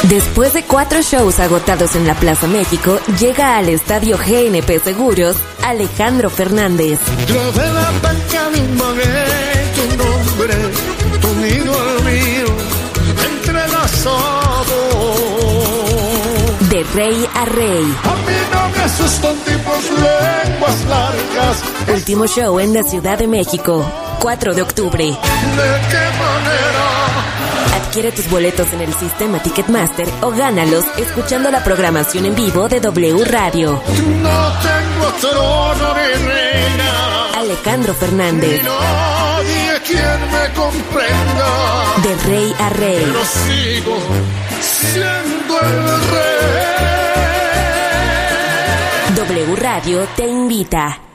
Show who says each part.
Speaker 1: Después de 4 shows agotados en la Plaza México, llega al Estadio GNP Seguros Alejandro Fernández.
Speaker 2: Grabé la banca de un baguette, tu nombre, tu nido al mío, entrelazado.
Speaker 1: De rey a rey.
Speaker 2: A mí no me asustan tipos lenguas largas.
Speaker 1: Último show en la Ciudad de México, 4 de octubre.
Speaker 2: ¿De qué manera?
Speaker 1: Adquiere tus boletos en el sistema Ticketmaster o gánalos escuchando la programación en vivo de W Radio.
Speaker 2: No tengo trono ni reina.
Speaker 1: Alejandro Fernández.
Speaker 2: Ni nadie quien me comprenda.
Speaker 1: De rey a rey.
Speaker 2: Pero sigo siendo el rey.
Speaker 1: W Radio te invita.